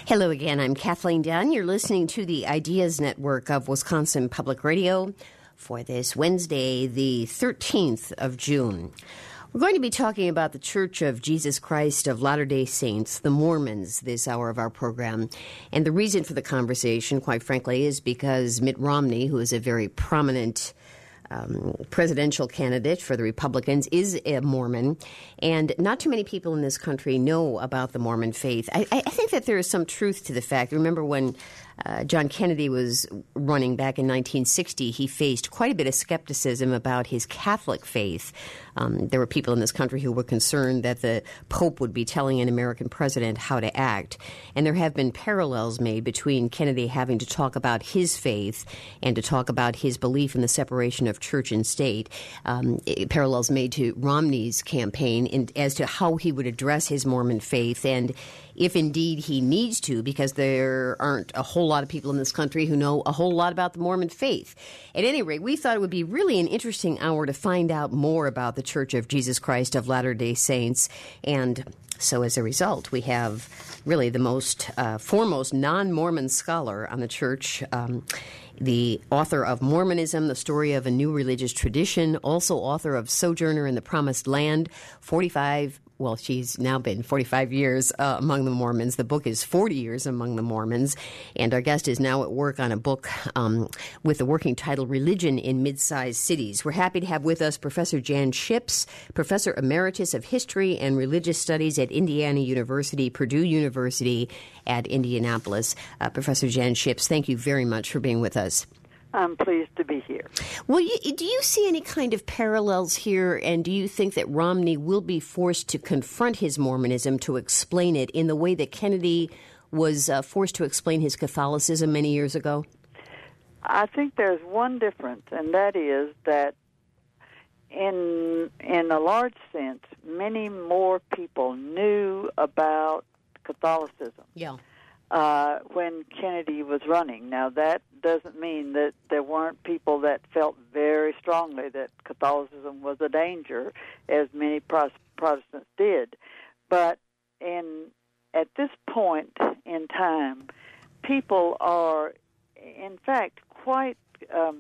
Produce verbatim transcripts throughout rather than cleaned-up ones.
Hello again. I'm Kathleen Dunn. You're listening to the Ideas Network of Wisconsin Public Radio for this Wednesday, the thirteenth of June. We're going to be talking about the Church of Jesus Christ of Latter-day Saints, the Mormons, this hour of our program. And the reason for the conversation, quite frankly, is because Mitt Romney, who is a very prominent Um, presidential candidate for the Republicans, is a Mormon, and not too many people in this country know about the Mormon faith. I, I think that there is some truth to the fact. Remember when uh, John Kennedy was running back in nineteen sixty, he faced quite a bit of skepticism about his Catholic faith. Um, there were people in this country who were concerned that the Pope would be telling an American president how to act. And there have been parallels made between Kennedy having to talk about his faith and to talk about his belief in the separation of church and state. Um, parallels made to Romney's campaign in, as to how he would address his Mormon faith, and if indeed he needs to, because there aren't a whole lot of people in this country who know a whole lot about the Mormon faith. At any rate, we thought it would be really an interesting hour to find out more about the Church of Jesus Christ of Latter-day Saints. And so as a result, we have really the most uh, foremost non-Mormon scholar on the church, um, the author of Mormonism, The Story of a New Religious Tradition, also author of Sojourner in the Promised Land, forty-five Well, she's now been forty-five years uh, among the Mormons. The book is forty years among the Mormons. And our guest is now at work on a book um, with the working title, Religion in Mid-Sized Cities. We're happy to have with us Professor Jan Shipps, Professor Emeritus of History and Religious Studies at Indiana University, Purdue University at Indianapolis. Uh, Professor Jan Shipps, thank you very much for being with us. I'm pleased to be here. Well, you, do you see any kind of parallels here, and do you think that Romney will be forced to confront his Mormonism to explain it in the way that Kennedy was uh, forced to explain his Catholicism many years ago? I think there's one difference, and that is that in in a large sense, many more people knew about Catholicism. Yeah. Uh, when Kennedy was running. Now, that doesn't mean that there weren't people that felt very strongly that Catholicism was a danger, as many Protestants did. But in at this point in time, people are, in fact, quite um,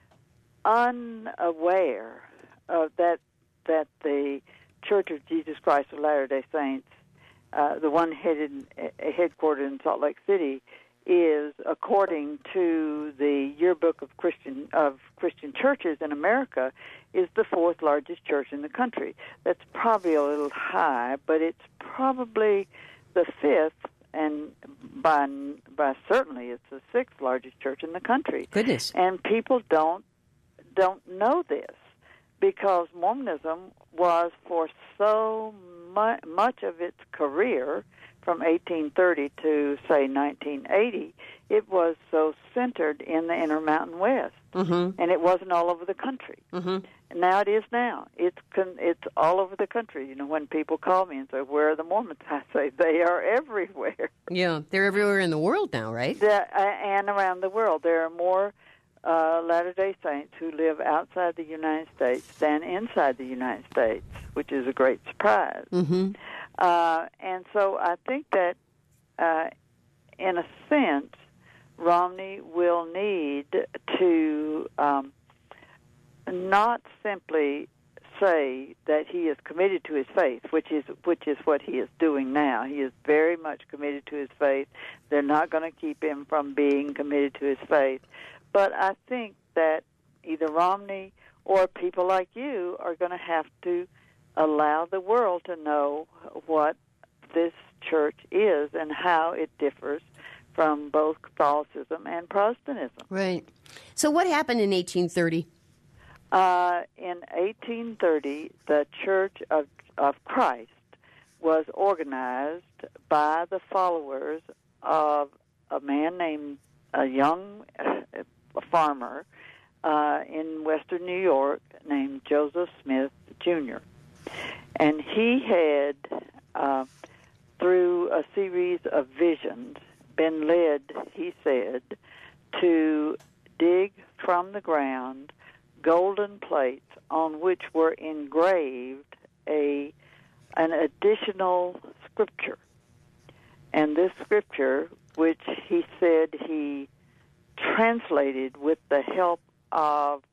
unaware of that that the Church of Jesus Christ of Latter-day Saints, Uh, the one headed, uh, headquartered in Salt Lake City, is, according to the Yearbook of Christian of Christian Churches in America, is the fourth largest church in the country. That's probably a little high, but it's probably the fifth, and by by certainly it's the sixth largest church in the country. Goodness! And people don't don't know this, because Mormonism was for so mu- much of its career, from eighteen thirty to, say, nineteen eighty, it was so centered in the Intermountain West, mm-hmm. and it wasn't all over the country. Mm-hmm. And now it is now. It's con- it's all over the country. You know, when people call me and say, "Where are the Mormons?" I say, they are everywhere. Yeah, they're everywhere in the world now, right? The, uh, and around the world. There are more Uh, Latter-day Saints who live outside the United States than inside the United States, which is a great surprise. Mm-hmm. Uh, and so I think that, uh, in a sense, Romney will need to um, not simply say that he is committed to his faith, which is which is what he is doing now. He is very much committed to his faith. They're not going to keep him from being committed to his faith. But I think that either Romney or people like you are going to have to allow the world to know what this church is and how it differs from both Catholicism and Protestantism. Right. So what happened in eighteen thirty? Uh, in eighteen thirty, the Church of, of Christ was organized by the followers of a man named, a young a farmer uh, in western New York named Joseph Smith Junior And he had, uh, through a series of visions, been led, he said, to dig from the ground golden plates on which were engraved a an additional scripture. And this scripture, which he said he translated with the help of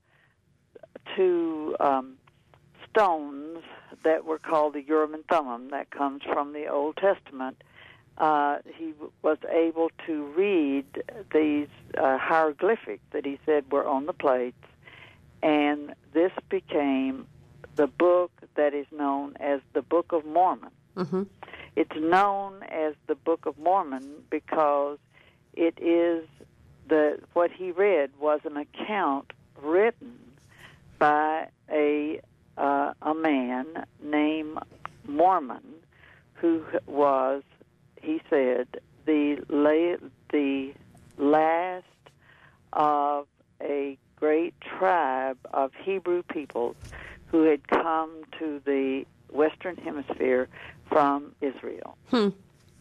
two um, stones that were called the Urim and Thummim, that comes from the Old Testament, uh, he w- was able to read these uh, hieroglyphics that he said were on the plates, and this became the book that is known as the Book of Mormon. Mm-hmm. It's known as the Book of Mormon because it is the what he read was an account written by a uh, a man named Mormon, who was, he said, the la- the last of a great tribe of Hebrew peoples who had come to the Western Hemisphere from Israel. Hmm.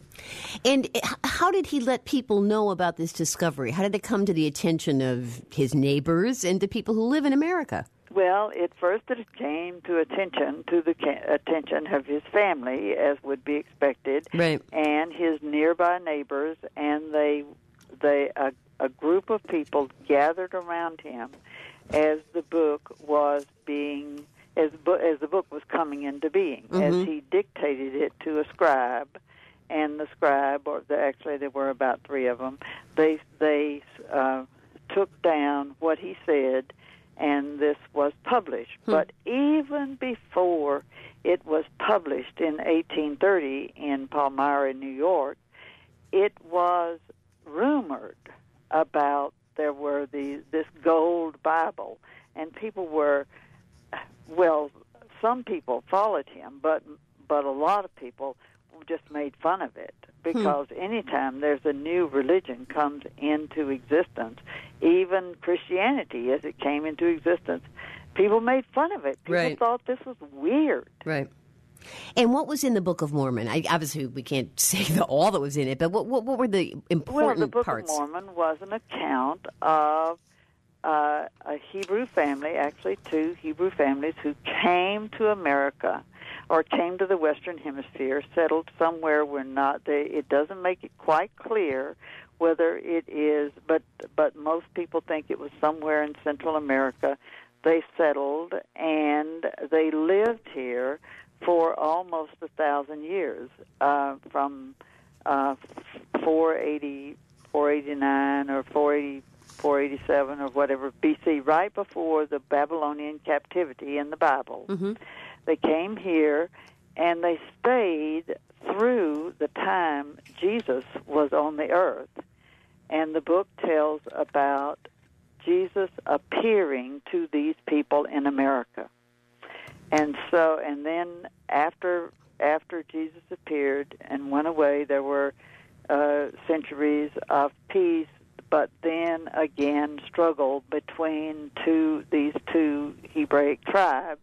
And how did he let people know about this discovery? How did it come to the attention of his neighbors and the people who live in America? Well, at first it came to attention to the ca- attention of his family, as would be expected, right, and his nearby neighbors, and they they a, a group of people gathered around him as the book was being as bu- as the book was coming into being, mm-hmm. as he dictated it to a scribe, and the scribe, or the, actually there were about three of them, they they uh, took down what he said, and this was published. Hmm. But even before it was published in eighteen thirty in Palmyra, New York, it was rumored about there were the this gold Bible, and people were, well, some people followed him, but but a lot of people just made fun of it, because hmm. anytime there's a new religion comes into existence, even Christianity as it came into existence, people made fun of it. People right. thought this was weird. Right. And what was in the Book of Mormon? I, obviously, we can't say the, all that was in it, but what, what, what were the important well, the Book parts? of Mormon was an account of uh, a Hebrew family, actually two Hebrew families, who came to America or came to the Western Hemisphere, settled somewhere where not they, it doesn't make it quite clear whether it is, but but most people think it was somewhere in Central America. They settled, and they lived here for almost a thousand years, uh, from uh, four eighty, four eighty-nine or four eighty, four eighty-seven or whatever B C, right before the Babylonian captivity in the Bible. Mm-hmm. They came here, and they stayed through the time Jesus was on the earth. And the book tells about Jesus appearing to these people in America. And so, and then after after Jesus appeared and went away, there were uh, centuries of peace, but then again struggle between two these two Hebraic tribes.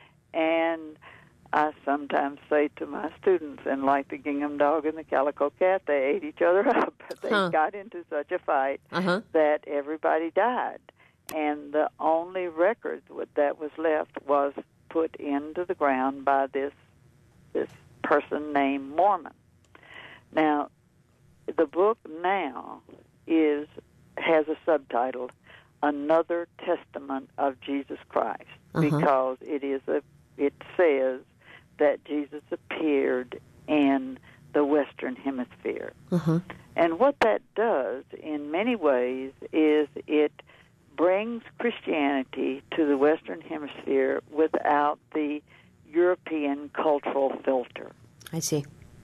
And I sometimes say to my students, and like the gingham dog and the calico cat, they ate each other up. They huh. got into such a fight uh-huh. that everybody died. And the only record that was left was put into the ground by this this person named Mormon. Now, the book now is has a subtitle, Another Testament of Jesus Christ, uh-huh. because it is a it says that Jesus appeared in the Western Hemisphere. Uh-huh. And what that does in many ways is it brings Christianity to the Western Hemisphere without the European cultural filter. I see.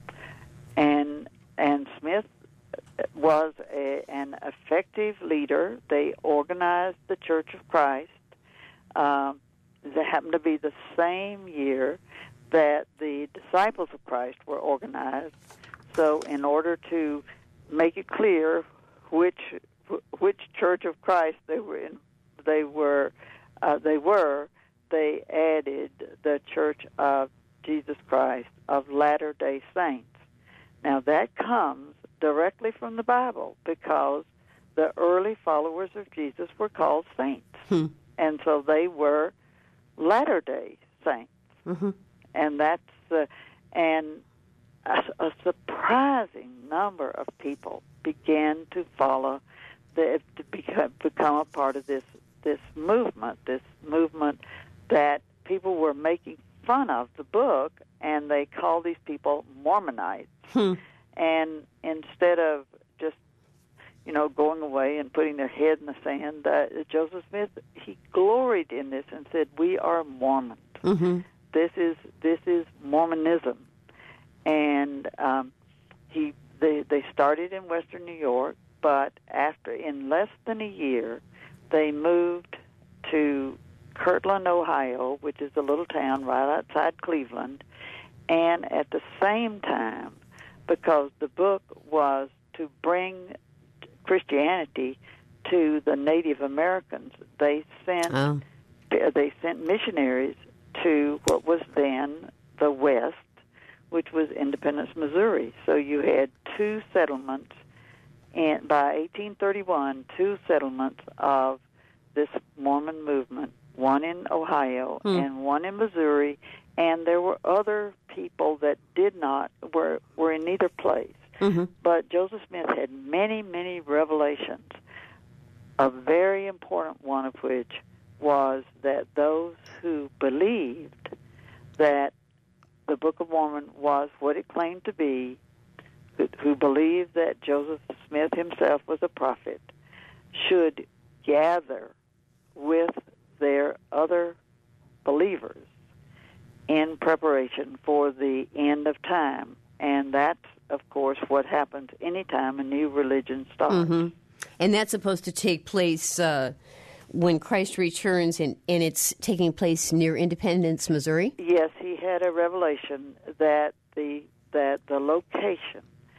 And and Smith was a, an effective leader. They organized the Church of Christ. Um, that happened to be the same year that the Disciples of Christ were organized. So in order to make it clear which which Church of Christ they were in, they were uh, they were they added the Church of Jesus Christ of Latter-day Saints. Now that comes directly from the Bible, because the early followers of Jesus were called saints, hmm. and so they were Latter-day Saints, mm-hmm. and that's uh, and a, a surprising number of people began to follow, the, to become, become a part of this this movement, this movement that people were making fun of the book, and they called these people Mormonites. Hmm. And instead of just, you know, going away and putting their head in the sand, uh, Joseph Smith, he gloried in this and said, "We are Mormons. Mm-hmm. This is this is Mormonism." And um, he they they started in Western New York, but after in less than a year, they moved to Kirtland, Ohio, which is a little town right outside Cleveland. And at the same time, because the book was to bring Christianity to the Native Americans, they sent Oh. they sent missionaries to what was then the West, which was Independence, Missouri. So you had two settlements, and by eighteen thirty-one, two settlements of this Mormon movement, one in Ohio Hmm. and one in Missouri, and there were other people that did not, were, were in neither place. Mm-hmm. But Joseph Smith had many, many revelations, a very important one of which was that those who believed that the Book of Mormon was what it claimed to be, who, who believed that Joseph Smith himself was a prophet, should gather with their other believers in preparation for the end of time. And that's, of course, what happens anytime a new religion starts. Mm-hmm. And that's supposed to take place uh, when Christ returns, and, and it's taking place near Independence, Missouri? Yes, he had a revelation that the that the location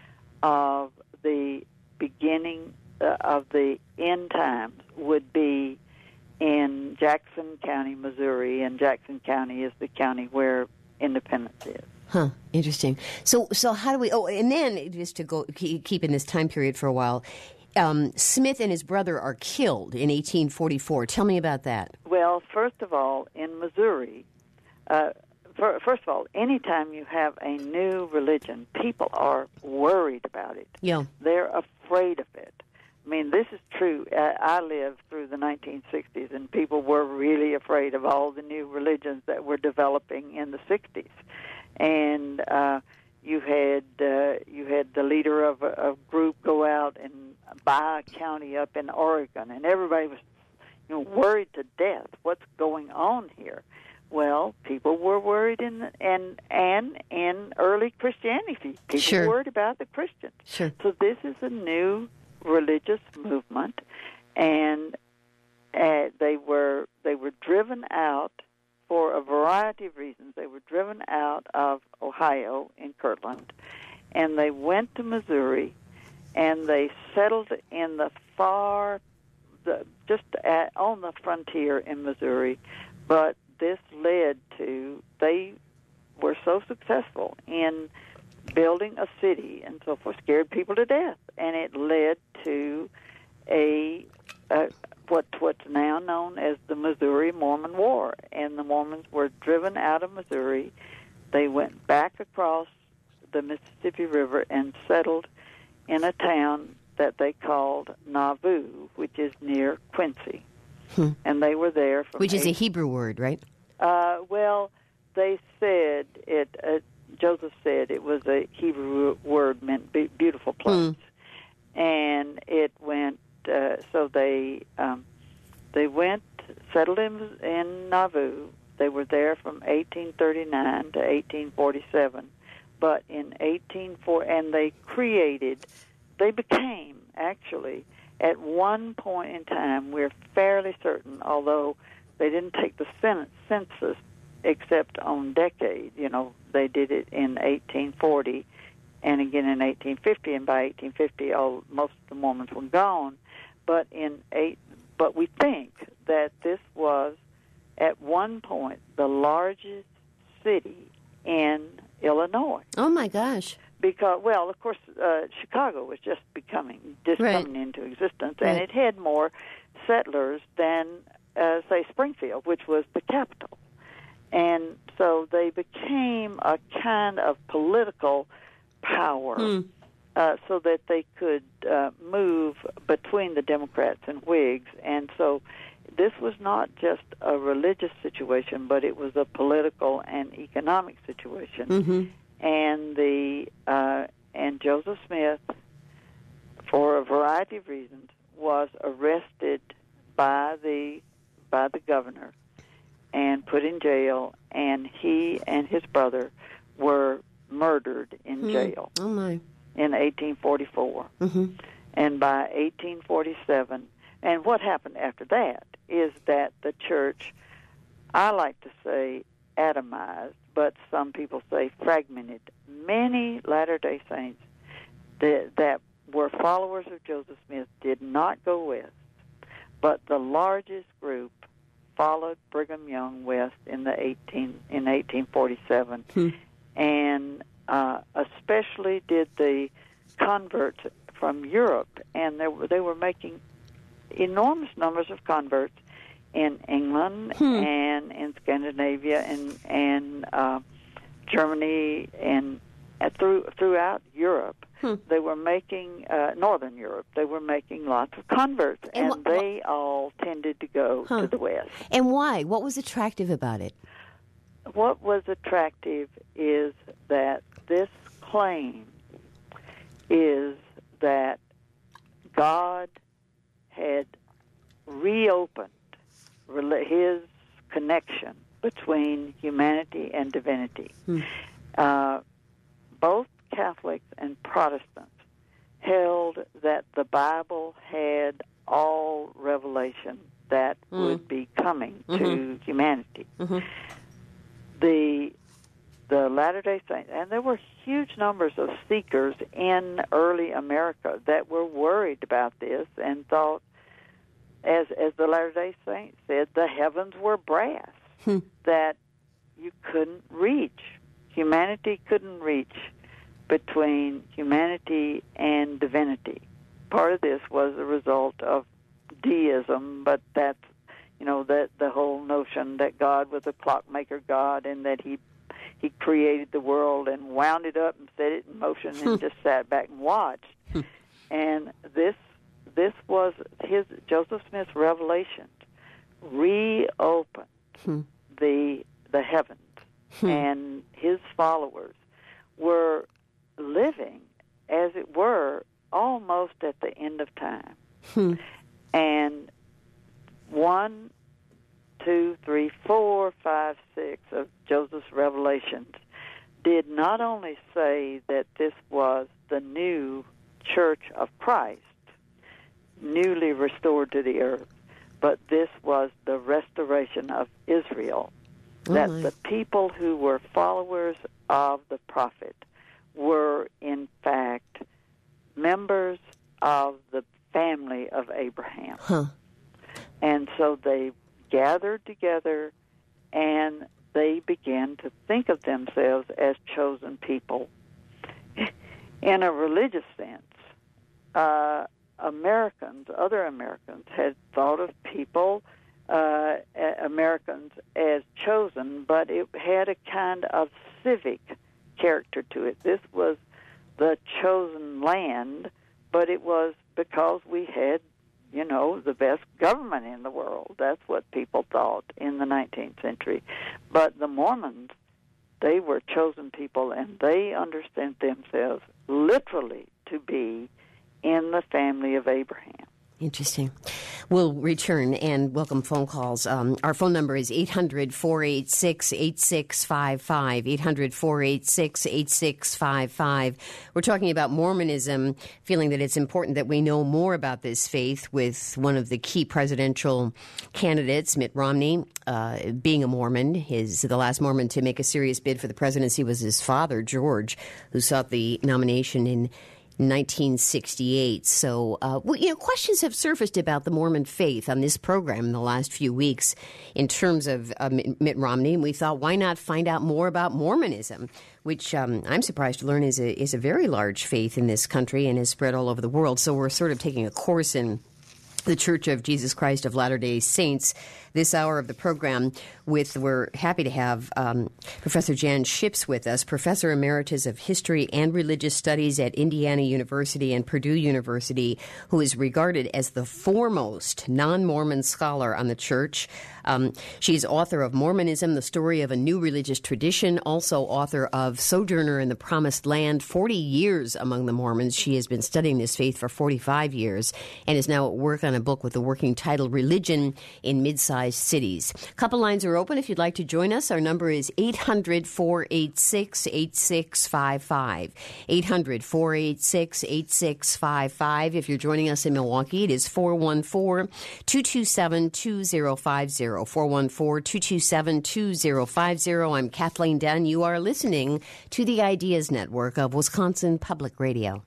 of the beginning uh, of the end times would be in Jackson County, Missouri, and Jackson County is the county where Independence is. Huh, interesting. So so how do we, oh, and then just to go keep, keep in this time period for a while, um, Smith and his brother are killed in eighteen forty-four. Tell me about that. Well, first of all, in Missouri, uh, for, first of all, anytime you have a new religion, people are worried about it. Yeah. They're afraid of it. I mean, this is true. Uh, I lived through the nineteen sixties, and people were really afraid of all the new religions that were developing in the sixties. And uh, you had uh, you had the leader of a, a group go out and buy a county up in Oregon, and everybody was, you know, worried to death. What's going on here? Well, people were worried in and and in early Christianity, people Sure. were worried about the Christians. Sure. So this is a new religious movement, and uh, they were they were driven out for a variety of reasons. They were driven out of Ohio in Kirtland, and they went to Missouri, and they settled in the far, the, just at, on the frontier in Missouri. But this led to, they were so successful in building a city and so forth, scared people to death, and it led to a, a what what's now known as the Missouri Mormon War. And the Mormons were driven out of Missouri. They went back across the Mississippi River and settled in a town that they called Nauvoo, which is near Quincy. Hmm. And they were there from Which is a eight, Hebrew word, right? uh, well, they said it. Uh, Joseph said it was a Hebrew word meant be- beautiful place, Hmm. and it went. Uh, so they um, they went settled in in Nauvoo. They were there from eighteen thirty-nine to eighteen forty-seven, but in eighteen four, and they created. They became actually at one point in time. We're fairly certain, although they didn't take the census except on decade. You know, they did it in eighteen forty and again in eighteen fifty, and by eighteen fifty, all most of the Mormons were gone. But in eight, but we think that this was at one point the largest city in Illinois. Oh my gosh! Because, well, of course, uh, Chicago was just becoming, just Right. coming into existence, Right. and it had more settlers than, uh, say, Springfield, which was the capital. And so they became a kind of political power Hmm. uh, so that they could uh, move between the Democrats and Whigs. And so this was not just a religious situation, but it was a political and economic situation. Mm-hmm. And the uh, and Joseph Smith, for a variety of reasons, was arrested by the by the governor and put in jail, and he and his brother were murdered in Hmm. jail Oh, my. in eighteen forty-four. Mm-hmm. And by eighteen forty-seven, and what happened after that is that the church, I like to say atomized, but some people say fragmented. Many Latter-day Saints that, that were followers of Joseph Smith did not go west, but the largest group followed Brigham Young west in the eighteen in eighteen forty-seven, Hmm. and uh, especially did the converts from Europe, and they were, they were making enormous numbers of converts in England Hmm. and in Scandinavia and and uh, Germany and uh, through throughout Europe. Hmm. They were making uh, Northern Europe. They were making lots of converts, And and, wh- wh- they all tended to go Huh. to the west. And why? What was attractive about it? What was attractive is that this claim is that God had reopened rela- his connection between humanity and divinity. Hmm. Uh, both Catholics and Protestants held that the Bible had all revelation that Mm. would be coming Mhm. to humanity. Mm-hmm. The the Latter-day Saints, and there were huge numbers of seekers in early America that were worried about this and thought, as as the Latter-day Saints said, the heavens were brass, Hmm. that you couldn't reach. Humanity couldn't reach between humanity and divinity. Part of this was a result of deism, but that's, you know, that the whole notion that God was a clockmaker God and that he he created the world and wound it up and set it in motion and just sat back and watched. And this this was his Joseph Smith's revelation reopened Hmm. the the heavens, Hmm. and his followers were living, as it were, almost at the end of time. Hmm. And one, two, three, four, five, six of Joseph's revelations did not only say that this was the new church of Christ, newly restored to the earth, but this was the restoration of Israel, Oh, that my. the people who were followers of the prophet were, in fact, members of the family of Abraham. Huh. And so they gathered together and they began to think of themselves as chosen people. In a religious sense, uh, Americans, other Americans, had thought of people, uh, Americans, as chosen, but it had a kind of civic character to it. This was the chosen land, but it was because we had, you know, the best government in the world. That's what people thought in the nineteenth century. But the Mormons, they were chosen people, and they understood themselves literally to be in the family of Abraham. Interesting. We'll return and welcome phone calls. Um, our phone number is eight hundred, four eight six, eight six five five, eight hundred, four eight six, eight six five five. We're talking about Mormonism, feeling that it's important that we know more about this faith with one of the key presidential candidates, Mitt Romney, uh, being a Mormon. His, the last Mormon to make a serious bid for the presidency was his father, George, who sought the nomination in nineteen sixty-eight. So, uh, well, you know, questions have surfaced about the Mormon faith on this program in the last few weeks in terms of uh, Mitt Romney. And we thought, why not find out more about Mormonism, which um, I'm surprised to learn is a, is a very large faith in this country and is spread all over the world. So we're sort of taking a course in the Church of Jesus Christ of Latter-day Saints. This hour of the program, with we're happy to have um, Professor Jan Ships with us, Professor Emeritus of History and Religious Studies at Indiana University and Purdue University, who is regarded as the foremost non-Mormon scholar on the church. Um, she's author of Mormonism, The Story of a New Religious Tradition, also author of Sojourner in the Promised Land, forty years among the Mormons. She has been studying this faith for forty-five years and is now at work on a book with the working title, Religion in Mid-Sized Cities. A couple lines are open if you'd like to join us. Our number is eight hundred, four eight six, eight six five five. eight hundred, four eight six, eight six five five. If you're joining us in Milwaukee, it is four one four, two two seven, two zero five zero. four one four, two two seven, two zero five zero. I'm Kathleen Dunn. You are listening to the Ideas Network of Wisconsin Public Radio.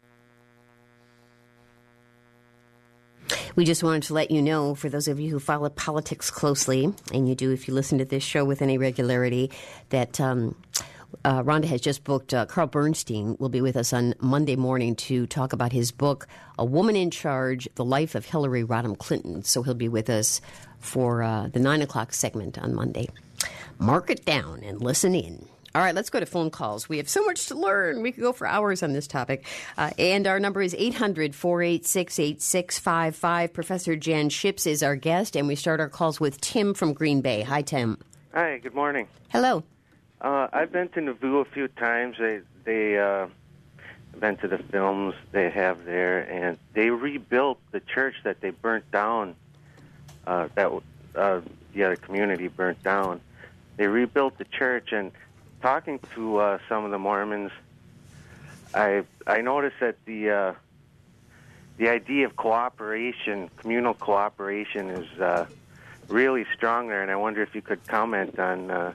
We just wanted to let you know, for those of you who follow politics closely, and you do if you listen to this show with any regularity, that um, uh, Rhonda has just booked, uh, Carl Bernstein will be with us on Monday morning to talk about his book, A Woman in Charge, The Life of Hillary Rodham Clinton. So he'll be with us for uh, the nine o'clock segment on Monday. Mark it down and listen in. All right, let's go to phone calls. We have so much to learn. We could go for hours on this topic. Uh, and our number is eight hundred, four eight six, eight six five five. Professor Jan Ships is our guest, and we start our calls with Tim from Green Bay. Hi, Tim. Hi, good morning. Hello. Uh, I've been to Nauvoo a few times. They, they uh, been to the films they have there, and they rebuilt the church that they burnt down, uh, that uh, the other community burnt down. They rebuilt the church, and talking to uh, some of the Mormons, I I noticed that the uh, the idea of cooperation, communal cooperation, is uh, really strong there, and I wonder if you could comment on uh,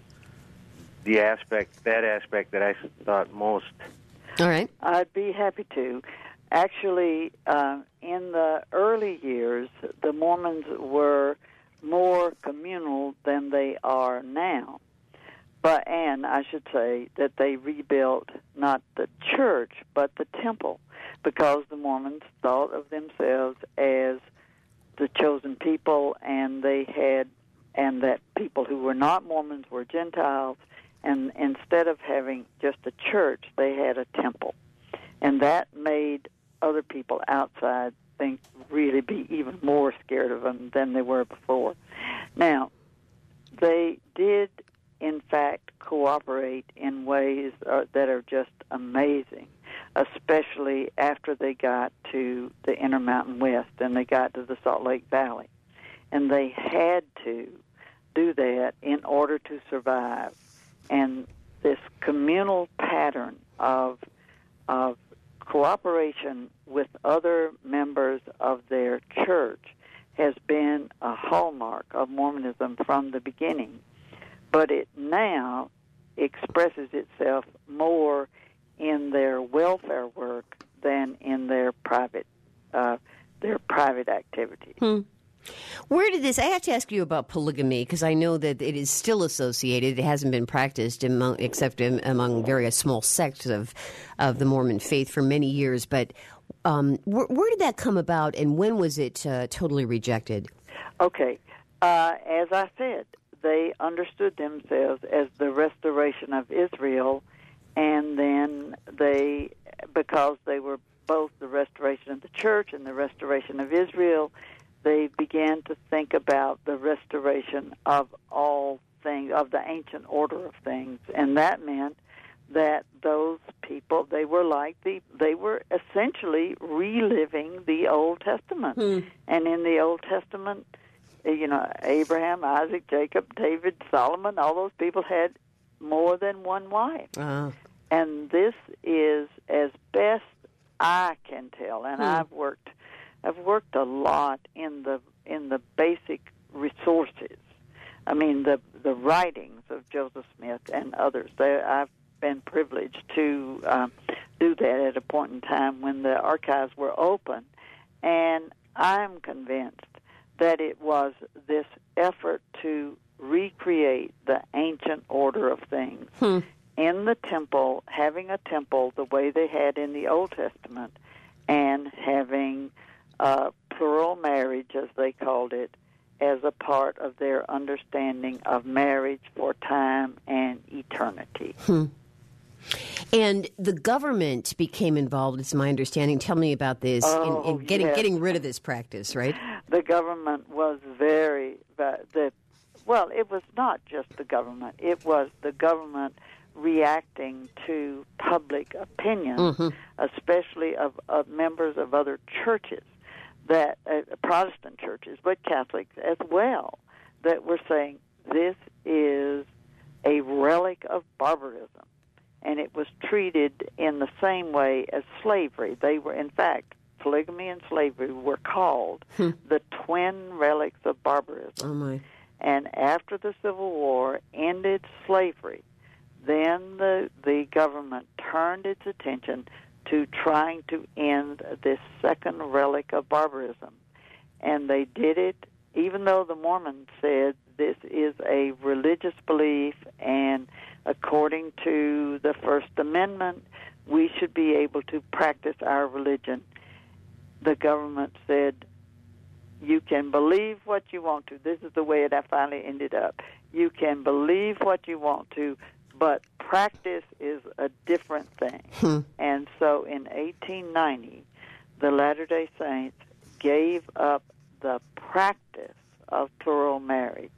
the aspect, that aspect that I thought most. All right. I'd be happy to. Actually, uh, in the early years, the Mormons were more communal than they are now. But, and I should say that they rebuilt not the church, but the temple, because the Mormons thought of themselves as the chosen people, and they had, and that people who were not Mormons were Gentiles, and instead of having just a church, they had a temple. And that made other people outside think really be even more scared of them than they were before. Now, they did, in fact, cooperate in ways uh, that are just amazing, especially after they got to the Intermountain West and they got to the Salt Lake Valley. And they had to do that in order to survive. And this communal pattern of of cooperation with other members of their church has been a hallmark of Mormonism from the beginning. But it now expresses itself more in their welfare work than in their private uh, their private activities. Hmm. Where did this? I have to ask you about polygamy, because I know that it is still associated. It hasn't been practiced among, except in, among very small sects of of the Mormon faith for many years. But um, where, where did that come about, and when was it uh, totally rejected? Okay, uh, as I said, they understood themselves as the restoration of Israel, and then they, because they were both the restoration of the church and the restoration of Israel, they began to think about the restoration of all things, of the ancient order of things, and that meant that those people, they were like the, they were essentially reliving the Old Testament. Hmm. And in the Old Testament, you know, Abraham, Isaac, Jacob, David, Solomon, all those people had more than one wife. Uh-huh. And this is, as best I can tell, and hmm. I've worked I've worked a lot in the in the basic resources. I mean, the the writings of Joseph Smith and others. They, I've been privileged to um, do that at a point in time when the archives were open, and I'm convinced that it was this effort to recreate the ancient order of things hmm. in the temple, having a temple the way they had in the Old Testament, and having Uh, plural marriage, as they called it, as a part of their understanding of marriage for time and eternity. Hmm. And the government became involved, it's my understanding. Tell me about this, oh, in, in getting yes. getting rid of this practice, right? The government was very, the well, it was not just the government. It was the government reacting to public opinion, mm-hmm. especially of, of members of other churches, that uh, Protestant churches, but Catholics as well, that were saying this is a relic of barbarism. And it was treated in the same way as slavery. They were, in fact, polygamy and slavery were called hmm. the twin relics of barbarism. Oh my. And after the Civil War ended slavery, then the the government turned its attention to trying to end this second relic of barbarism. And they did it, even though the Mormons said this is a religious belief, and according to the First Amendment, we should be able to practice our religion. The government said, you can believe what you want to. This is the way it finally ended up. You can believe what you want to, but practice is a different thing. Hmm. And so in eighteen ninety, the Latter-day Saints gave up the practice of plural marriage.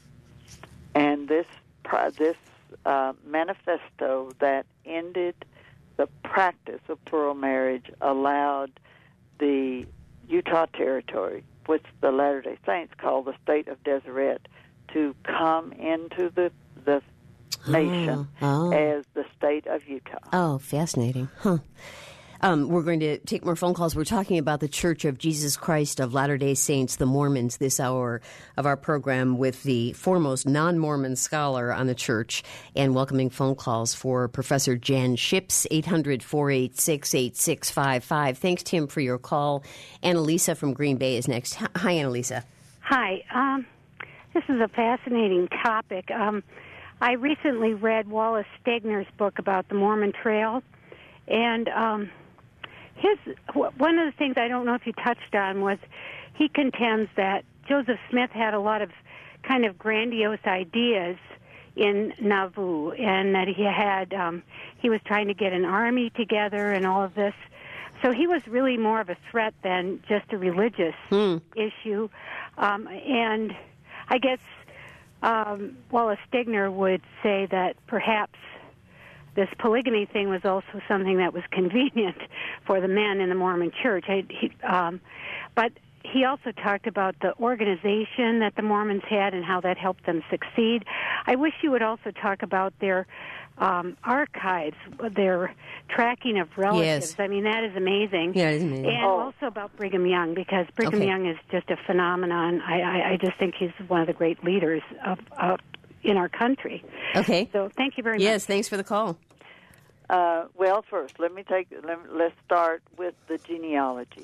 And this this uh, manifesto that ended the practice of plural marriage allowed the Utah Territory, which the Latter-day Saints call the state of Deseret, to come into the the nation oh, oh. as the state of Utah. Oh, fascinating. Huh. Um, we're going to take more phone calls. We're talking about the Church of Jesus Christ of Latter-day Saints, the Mormons, this hour of our program with the foremost non-Mormon scholar on the church, and welcoming phone calls for Professor Jan Ships, eight hundred, four eight six, eight six five five. Thanks, Tim, for your call. Annalisa from Green Bay is next. Hi, Annalisa. Hi. Um, this is a fascinating topic. Um, I recently read Wallace Stegner's book about the Mormon Trail, and um, his one of the things I don't know if you touched on was he contends that Joseph Smith had a lot of kind of grandiose ideas in Nauvoo, and that he had um, he was trying to get an army together and all of this. So he was really more of a threat than just a religious hmm. issue, um, and I guess um, Wallace Stegner would say that perhaps this polygamy thing was also something that was convenient for the men in the Mormon church. I, he, um, but he also talked about the organization that the Mormons had and how that helped them succeed. I wish you would also talk about their um, archives, their tracking of relatives. Yes. I mean, that is amazing. Yeah, it is amazing. And oh. also about Brigham Young, because Brigham okay. Young is just a phenomenon. I, I, I just think he's one of the great leaders of, of in our country. Okay. So thank you very yes, much. Yes, thanks for the call. Uh, well, first, let me take. Let, let's start with the genealogy.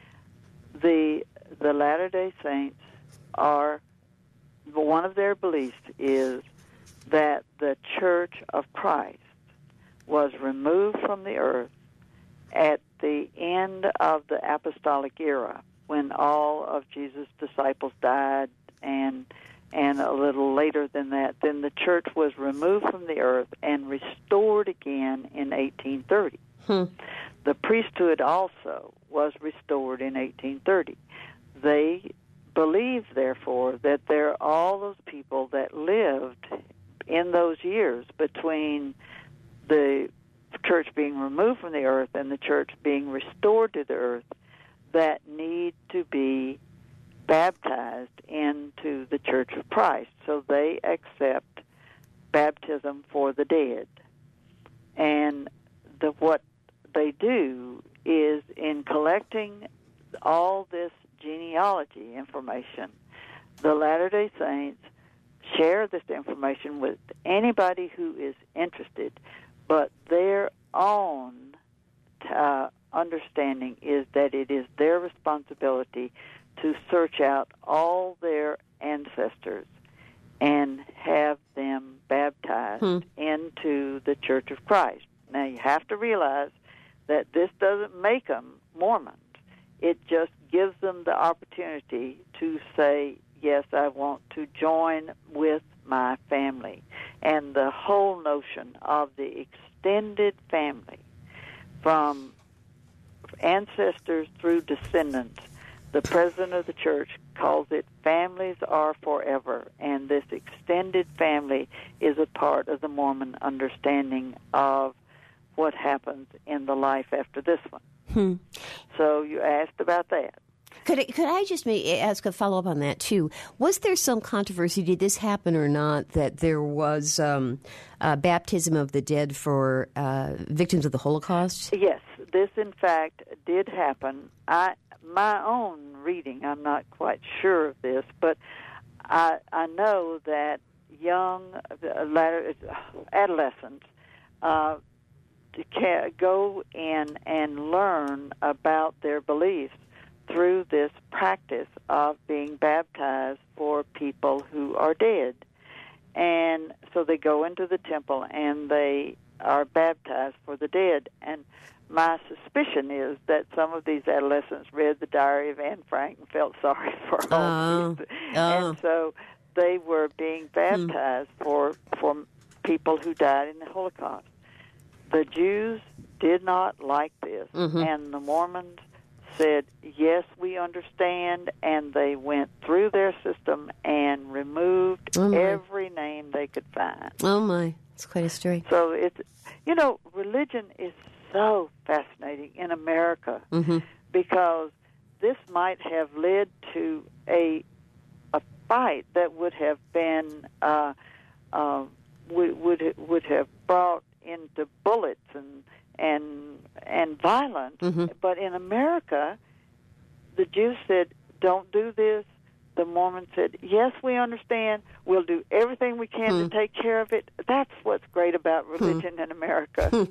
The the Latter-day Saints are one of their beliefs is that the Church of Christ was removed from the earth at the end of the apostolic era, when all of Jesus' disciples died, and and a little later than that, then the church was removed from the earth and restored again in eighteen thirty. Hmm. The priesthood also was restored in eighteen thirty. They believe, therefore, that there are all those people that lived in those years between the church being removed from the earth and the church being restored to the earth that need to be baptized into the Church of Christ. So they accept baptism for the dead. And the, what they do is, in collecting all this genealogy information, the Latter-day Saints share this information with anybody who is interested, but their own uh, understanding is that it is their responsibility to search out all their ancestors and have them baptized hmm. into the Church of Christ. Now, you have to realize that this doesn't make them Mormons. it just gives them the opportunity to say, yes, I want to join with my family. And the whole notion of the extended family, from ancestors through descendants, the president of the church calls it families are forever, and this extended family is a part of the Mormon understanding of what happens in the life after this one. Hmm. So you asked about that. Could I, could I just may ask a follow-up on that, too? Was there some controversy, did this happen or not, that there was um, uh, baptism of the dead for uh, victims of the Holocaust? Yes, this, in fact, did happen. I My own reading, I'm not quite sure of this, but I, I know that young adolescents uh, go in and learn about their beliefs through this practice of being baptized for people who are dead. And so they go into the temple and they are baptized for the dead. And my suspicion is that some of these adolescents read the Diary of Anne Frank and felt sorry for her. Oh. Oh. And so they were being baptized hmm. for, for people who died in the Holocaust. The Jews did not like this, mm-hmm. and the Mormons said, yes, we understand, and they went through their system and removed oh every name they could find. Oh, my. It's quite a story. So, it's, you know, religion is so fascinating in America mm-hmm. because this might have led to a a fight that would have been, uh, uh, would, would, would have brought into bullets and and and violence. Mm-hmm. But in America, the Jews said, don't do this. The Mormons said, yes, we understand. We'll do everything we can hmm. to take care of it. That's what's great about religion hmm. in America.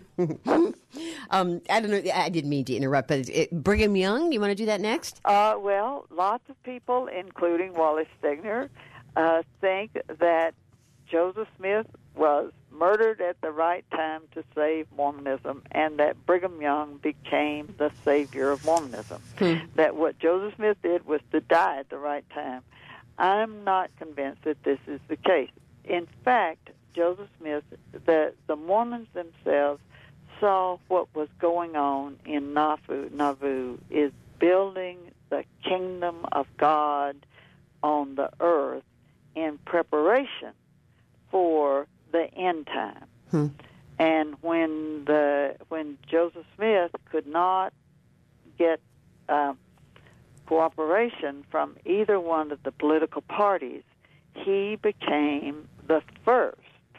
um, I don't know. I didn't mean to interrupt, but it, Brigham Young, do you want to do that next? Uh, well, lots of people, including Wallace Stegner, uh, think that Joseph Smith was murdered at the right time to save Mormonism, and that Brigham Young became the savior of Mormonism. Hmm. That what Joseph Smith did was to die at the right time. I'm not convinced that this is the case. In fact, Joseph Smith, the, the Mormons themselves saw what was going on in Nauvoo. Nauvoo is building the kingdom of God on the earth in preparation for the end time. Hmm. And when the when Joseph Smith could not get uh, cooperation from either one of the political parties, he became the first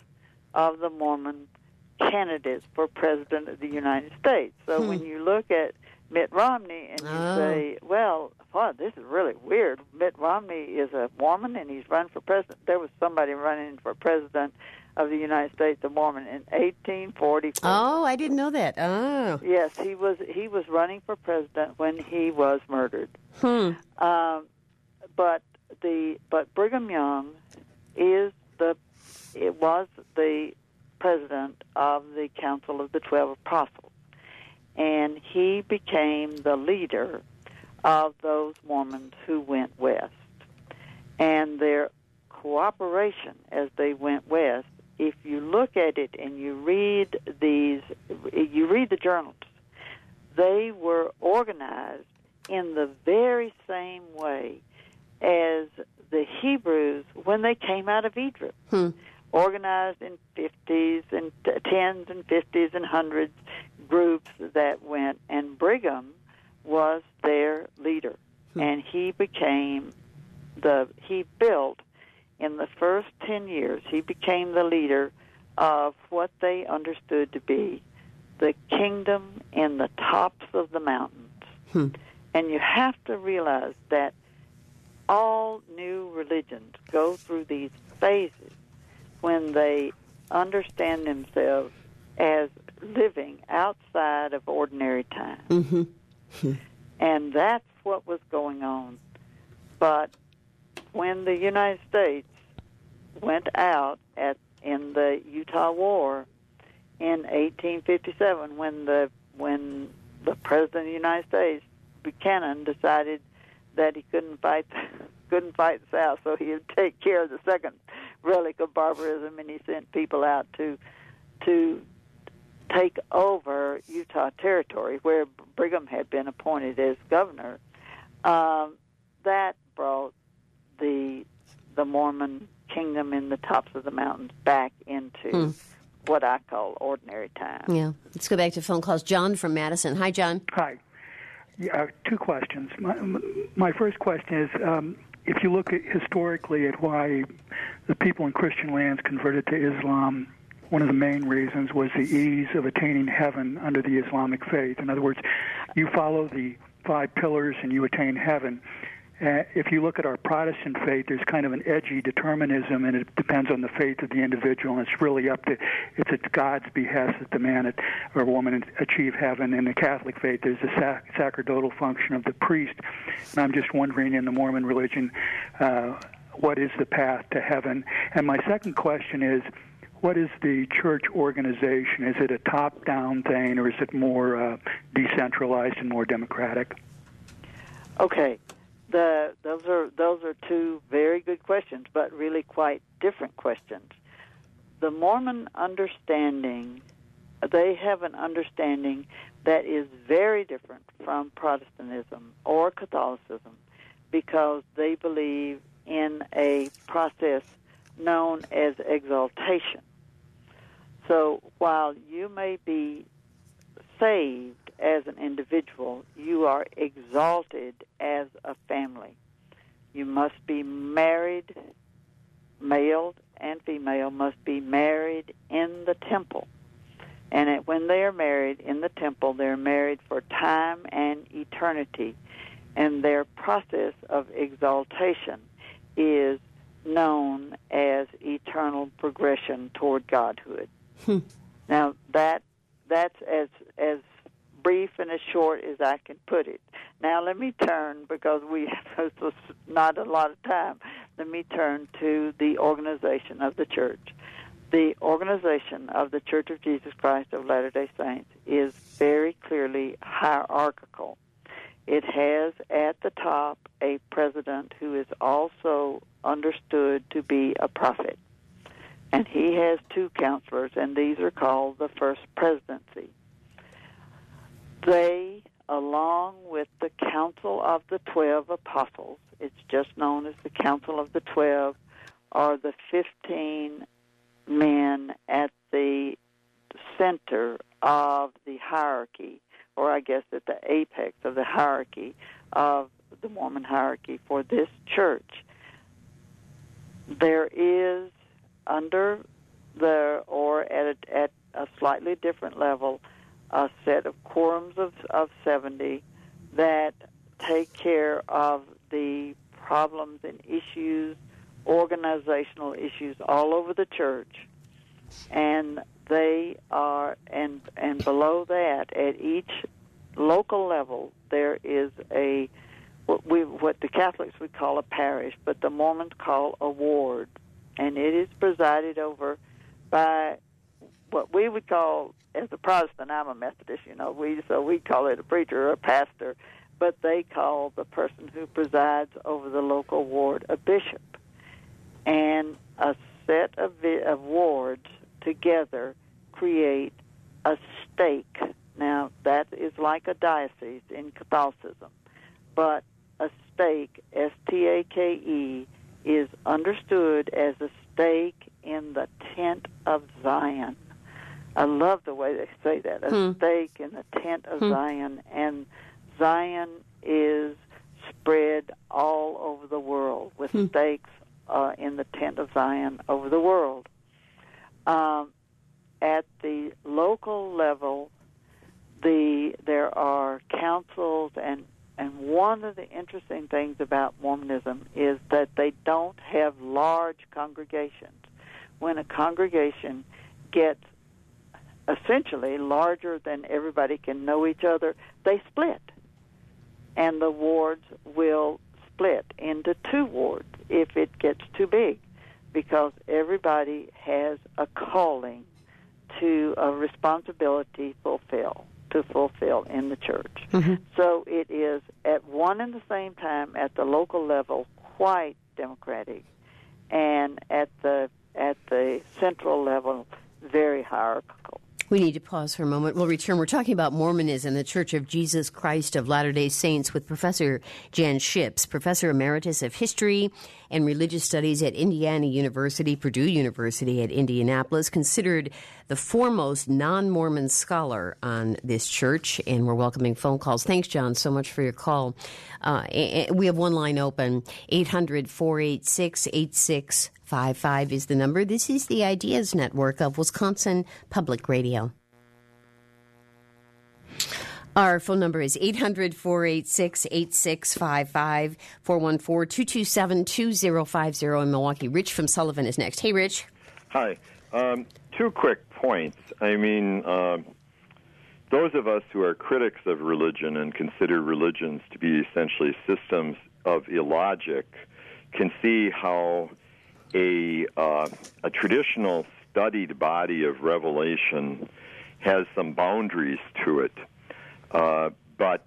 of the Mormon candidates for president of the United States. So hmm. when you look at Mitt Romney and you oh. say, well, wow, this is really weird. Mitt Romney is a Mormon and he's run for president. There was somebody running for president of the United States, a Mormon, in eighteen forty-four. Oh, I didn't know that. Oh. Yes, he was he was running for president when he was murdered. Hmm. Um, but the but Brigham Young is the it was the president of the Council of the Twelve Apostles, and he became the leader of those Mormons who went west. And their cooperation as they went west, if you look at it and you read these, you read the journals, they were organized in the very same way as the Hebrews when they came out of Egypt. Hmm. Organized in fifties and tens and fifties and hundreds groups that went, and Brigham was their leader, hmm. and he became the he built in the first ten years. He became the leader of what they understood to be the kingdom in the tops of the mountains. Hmm. And you have to realize that all new religions go through these phases when they understand themselves as living outside of ordinary time. Mm-hmm. And that's what was going on. But when the United States went out at in the Utah War in eighteen fifty-seven, when the when the President of the United States Buchanan decided that he couldn't fight couldn't fight the South, so he would take care of the second relic of barbarism, and he sent people out to to take over Utah Territory, where Brigham had been appointed as governor. Um, that brought the the Mormon kingdom in the tops of the mountains back into hmm. what I call ordinary time. Yeah. Let's go back to phone calls. John from Madison. Hi, John. Hi. Yeah, two questions. My, my first question is, um, if you look at historically at why the people in Christian lands converted to Islam, one of the main reasons was the ease of attaining heaven under the Islamic faith. In other words, you follow the five pillars and you attain heaven. Uh, if you look at our Protestant faith, there's kind of an edgy determinism, and it depends on the faith of the individual, and it's really up to, it's at God's behest that the man or woman achieve heaven. In the Catholic faith, there's the sac- sacerdotal function of the priest, and I'm just wondering, in the Mormon religion, uh, what is the path to heaven? And my second question is, what is the church organization? Is it a top-down thing, or is it more uh, decentralized and more democratic? Okay. The, those are those are two very good questions, but really quite different questions. The Mormon understanding, they have an understanding that is very different from Protestantism or Catholicism, because they believe in a process known as exaltation. So while you may be saved as an individual, you are exalted as a family. You must be married, male and female must be married in the temple. And it, when they are married in the temple, they're married for time and eternity. And their process of exaltation is known as eternal progression toward godhood. Hmm. Now, that that's as as brief and as short as I can put it. Now let me turn, because we have not a lot of time, let me turn to the organization of the church. The organization of the Church of Jesus Christ of Latter-day Saints is very clearly hierarchical. It has at the top a president who is also understood to be a prophet. And he has two counselors, and these are called the First Presidency. They, along with the Council of the Twelve Apostles, it's just known as the Council of the Twelve, are the fifteen men at the center of the hierarchy, or I guess at the apex of the hierarchy of the Mormon hierarchy for this church. There is under the, or at a, at a slightly different level, a set of quorums of, of seventy that take care of the problems and issues, organizational issues all over the church. And they are, and and below that, at each local level, there is a, what we what the Catholics would call a parish, but the Mormons call a ward. And it is presided over by what we would call, as a Protestant, I'm a Methodist, you know, we so we call it a preacher or a pastor, but they call the person who presides over the local ward a bishop. And a set of, of wards together create a stake. Now, that is like a diocese in Catholicism, but a stake, S T A K E, is understood as a stake in the tent of Zion. I love the way they say that, a hmm. stake in the tent of hmm. Zion. And Zion is spread all over the world with hmm. stakes uh, in the tent of Zion over the world. Um, at the local level, the there are councils, and And one of the interesting things about Mormonism is that they don't have large congregations. When a congregation gets essentially larger than everybody can know each other, they split. And the wards will split into two wards if it gets too big, because everybody has a calling to a responsibility fulfill, to fulfill in the church. Mm-hmm. So it is at one and the same time at the local level quite democratic, and at the at the central level very hierarchical. We need to pause for a moment. We'll return. We're talking about Mormonism, the Church of Jesus Christ of Latter-day Saints, with Professor Jan Ships, Professor Emeritus of History and Religious Studies at Indiana University, Purdue University at Indianapolis, considered the foremost non-Mormon scholar on this church, and we're welcoming phone calls. Thanks, John, so much for your call. Uh, we have one line open. eight hundred, four eight six, eight six five five is the number. This is the Ideas Network of Wisconsin Public Radio. Our phone number is eight hundred, four eight six, eight six five five, four one four, two two seven, two zero five zero in Milwaukee. Rich from Sullivan is next. Hey, Rich. Hi. Um, two quick points. I mean, uh, those of us who are critics of religion and consider religions to be essentially systems of illogic can see how a uh, a traditional studied body of revelation has some boundaries to it. Uh, but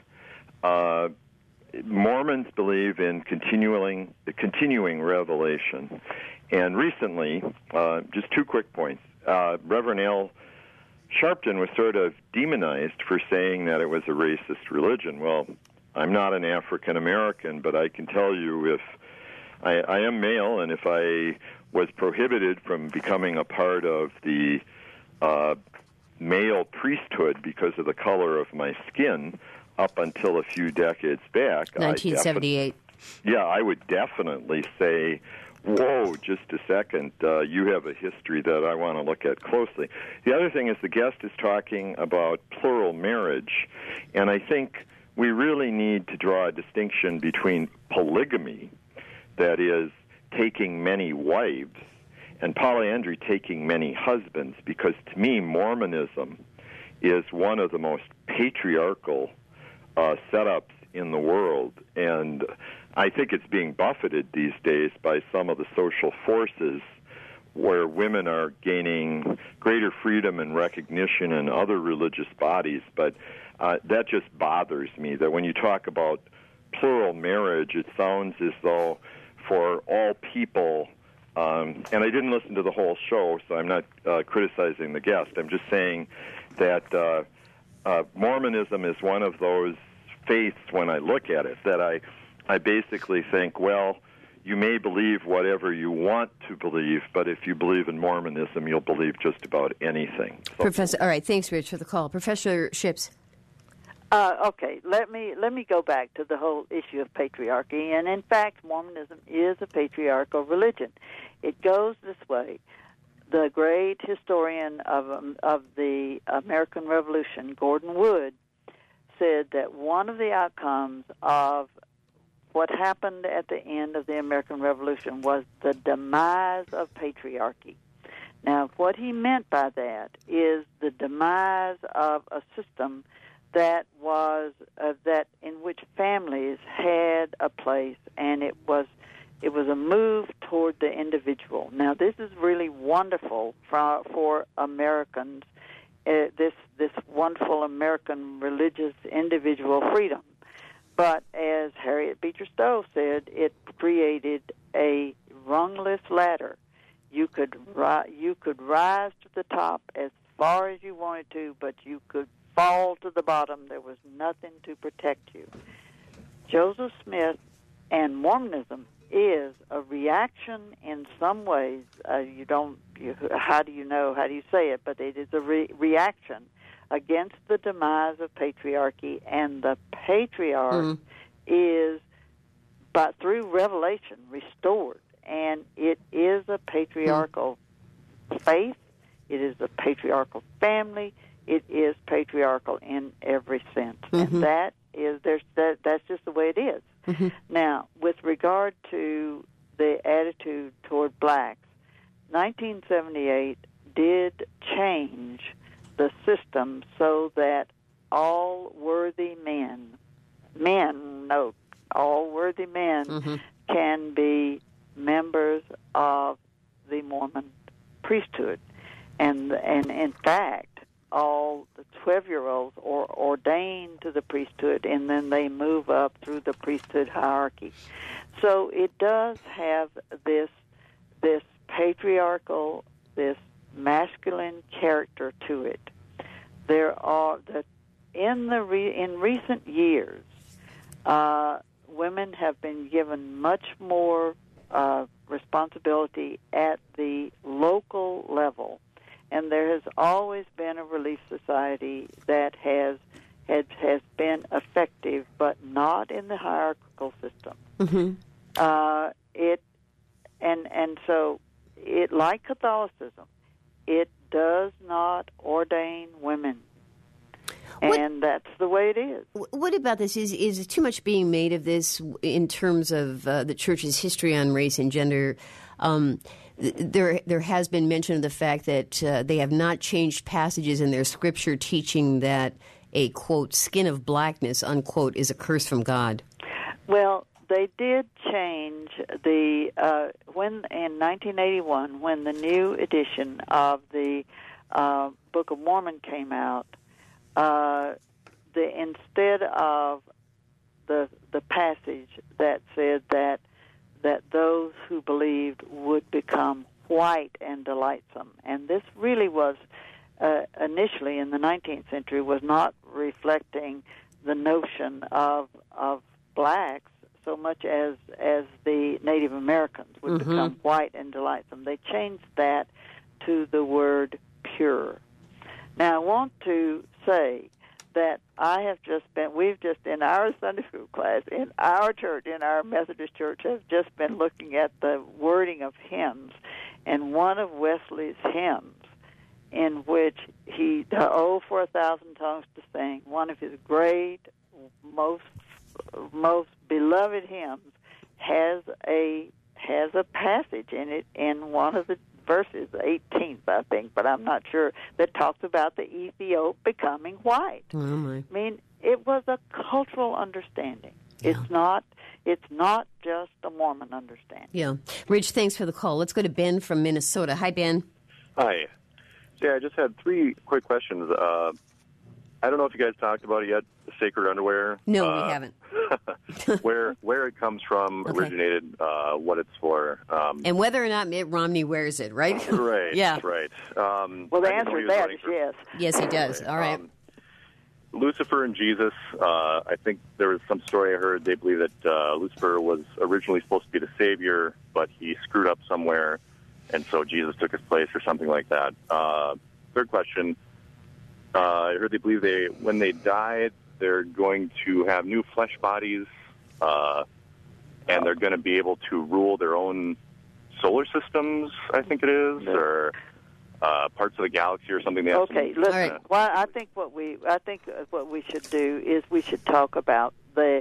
uh, Mormons believe in continuing continuing revelation. And recently, uh, just two quick points. Uh, Reverend Al Sharpton was sort of demonized for saying that it was a racist religion. Well, I'm not an African American, but I can tell you if I, I am male, and if I was prohibited from becoming a part of the uh, male priesthood because of the color of my skin up until a few decades back, nineteen seventy-eight. I defi- yeah, I would definitely say, whoa, just a second, uh, you have a history that I want to look at closely. The other thing is the guest is talking about plural marriage, and I think we really need to draw a distinction between polygamy, that is, taking many wives, and polyandry, taking many husbands, because to me, Mormonism is one of the most patriarchal uh, setups in the world, and I think it's being buffeted these days by some of the social forces where women are gaining greater freedom and recognition in other religious bodies, but uh, that just bothers me, that when you talk about plural marriage, it sounds as though for all people, um, and I didn't listen to the whole show, so I'm not uh, criticizing the guest. I'm just saying that uh, uh, Mormonism is one of those faiths, when I look at it, that I, I basically think, well, you may believe whatever you want to believe, but if you believe in Mormonism, you'll believe just about anything. So, Professor, all right, thanks, Rich, for the call. Professor Ships. Uh, okay, let me let me go back to the whole issue of patriarchy, and in fact, Mormonism is a patriarchal religion. It goes this way: the great historian of um, of the American Revolution, Gordon Wood, said that one of the outcomes of what happened at the end of the American Revolution was the demise of patriarchy. Now, what he meant by that is the demise of a system that was uh, that in which families had a place, and it was it was a move toward the individual. Now, this is really wonderful for for Americans. Uh, this this wonderful American religious individual freedom, but as Harriet Beecher Stowe said, it created a rungless ladder. You could ri- you could rise to the top as far as you wanted to, but you could fall to the bottom. There was nothing to protect you. Joseph Smith and Mormonism is a reaction in some ways. Uh, you don't. You, how do you know? How do you say it? But it is a re- reaction against the demise of patriarchy, and the patriarch mm. is, but through revelation, restored, and it is a patriarchal mm. faith. It is a patriarchal family. It is patriarchal in every sense, mm-hmm. and that is there's that. That's just the way it is. Mm-hmm. Now, with regard to the attitude toward blacks, nineteen seventy-eight did change the system so that all worthy men, men, no, all worthy men mm-hmm. can be members of the Mormon priesthood, and and in fact, all the twelve-year-olds are ordained to the priesthood, and then they move up through the priesthood hierarchy. So it does have this this patriarchal, this masculine character to it. There are the in the re, in recent years, uh, women have been given much more uh, responsibility at the local level, and there has always been a Relief Society that has has, has been effective, but not in the hierarchical system. Mm-hmm. Uh, it and and so it, like Catholicism, it does not ordain women. What, and that's the way it is. What about this? Is is too much being made of this in terms of uh, the Church's history on race and gender? Um, there there has been mention of the fact that uh, they have not changed passages in their scripture teaching that a, quote, skin of blackness, unquote, is a curse from God. Well, they did change the, uh, when in nineteen eighty-one, when the new edition of the uh, Book of Mormon came out, uh, the instead of the the passage that said that that those who believed would become white and delightsome, and this really was uh, initially in the nineteenth century was not reflecting the notion of of blacks so much as as the Native Americans would mm-hmm. become white and delightsome. They changed that to the word pure. Now, I want to say that I have just been, we've just, in our Sunday school class, in our church, in our Methodist church, have just been looking at the wording of hymns, and one of Wesley's hymns in which he, the Oh, for a Thousand Tongues to Sing, one of his great, most most beloved hymns, has a has a passage in it in one of the verses, the eighteenth, I think, but I'm not sure, that talks about the Ethiop becoming white. Oh my. I mean, it was a cultural understanding. Yeah. It's not it's not just a Mormon understanding. Yeah. Rich, thanks for the call. Let's go to Ben from Minnesota. Hi, Ben. Hi. Yeah, I just had three quick questions. Uh, I don't know if you guys talked about it yet, the sacred underwear. No, uh, we haven't. where where it comes from, okay. originated, uh, what it's for. Um, and whether or not Mitt Romney wears it, right? Right, yeah. right. Um, well, the answer to that is for, yes. Yes, he does. Right. All right. Um, Lucifer and Jesus, uh, I think there was some story I heard, they believe that uh, Lucifer was originally supposed to be the savior, but he screwed up somewhere, and so Jesus took his place or something like that. Uh, third question, uh, I heard they believe they, when they die, they're going to have new flesh bodies, uh, and they're going to be able to rule their own solar systems, I think it is, or uh, parts of the galaxy or something. They have okay, some, listen. Right. Well, I think what we I think what we should do is we should talk about the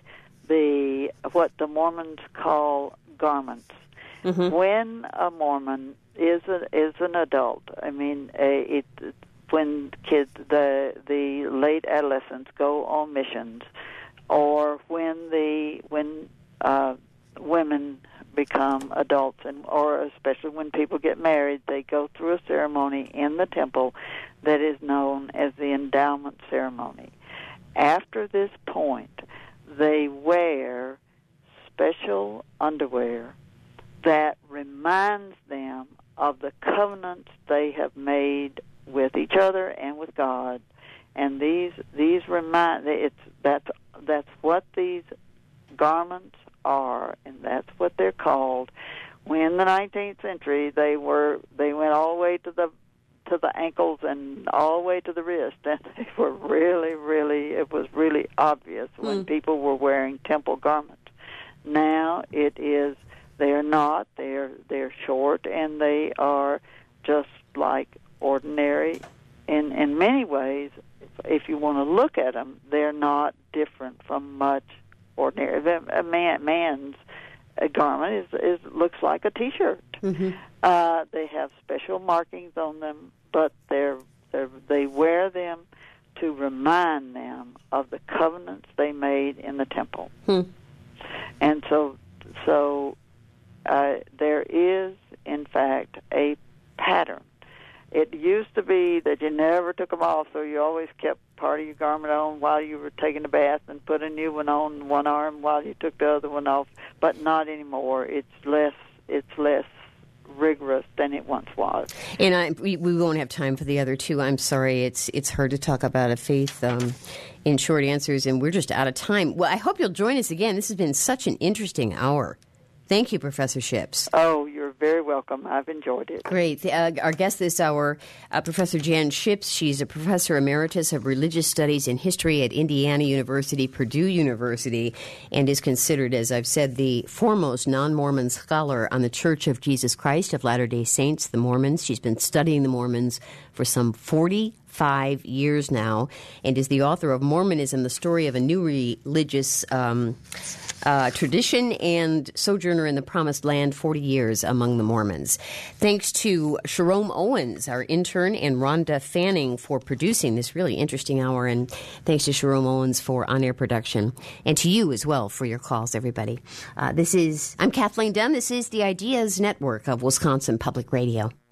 the what the Mormons call garments. Mm-hmm. When a Mormon is a, is an adult, I mean, a, it. when kids, the the late adolescents go on missions, or when the when uh, women become adults, and or especially when people get married, they go through a ceremony in the temple that is known as the endowment ceremony. After this point, they wear special underwear that reminds them of the covenants they have made with each other and with God, and these these remind it's that's that's what these garments are, and that's what they're called. When in the nineteenth century they were they went all the way to the to the ankles and all the way to the wrist, and they were really really it was really obvious when mm. people were wearing temple garments. Now it is they are not they're they're short, and they are just like ordinary. In in many ways, if, if you want to look at them, they're not different from much ordinary. A man, man's a garment is, is looks like a T-shirt. Mm-hmm. Uh, they have special markings on them, but they're, they're they wear them to remind them of the covenants they made in the temple. Hmm. And so, so uh, there is, in fact, a pattern. It used to be that you never took them off, so you always kept part of your garment on while you were taking a bath and put a new one on one arm while you took the other one off. But not anymore. It's less. It's less rigorous than it once was. And I, we, we won't have time for the other two. I'm sorry. It's it's hard to talk about a faith um, in short answers, and we're just out of time. Well, I hope you'll join us again. This has been such an interesting hour. Thank you, Professor Ships. Oh, you're very welcome. I've enjoyed it. Great. Uh, our guest this hour, uh, Professor Jan Ships. She's a professor emeritus of religious studies and history at Indiana University, Purdue University, and is considered, as I've said, the foremost non-Mormon scholar on the Church of Jesus Christ of Latter-day Saints, the Mormons. She's been studying the Mormons for some forty-five years now, and is the author of Mormonism, the Story of a New Religious um Uh, tradition and Sojourner in the Promised Land, forty years among the Mormons. Thanks to Sherome Owens, our intern, and Rhonda Fanning for producing this really interesting hour, and thanks to Sherome Owens for on-air production, and to you as well for your calls, everybody. Uh, this is, I'm Kathleen Dunn. This is the Ideas Network of Wisconsin Public Radio.